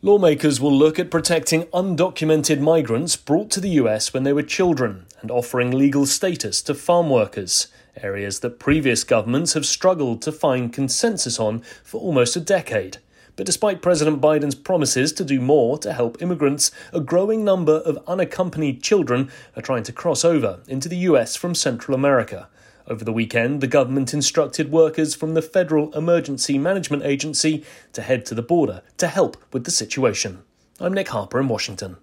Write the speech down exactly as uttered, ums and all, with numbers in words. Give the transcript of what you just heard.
Lawmakers will look at protecting undocumented migrants brought to the U S when they were children and offering legal status to farm workers, areas that previous governments have struggled to find consensus on for almost a decade. But despite President Biden's promises to do more to help immigrants, a growing number of unaccompanied children are trying to cross over into the U S from Central America. Over the weekend, the government instructed workers from the Federal Emergency Management Agency to head to the border to help with the situation. I'm Nick Harper in Washington.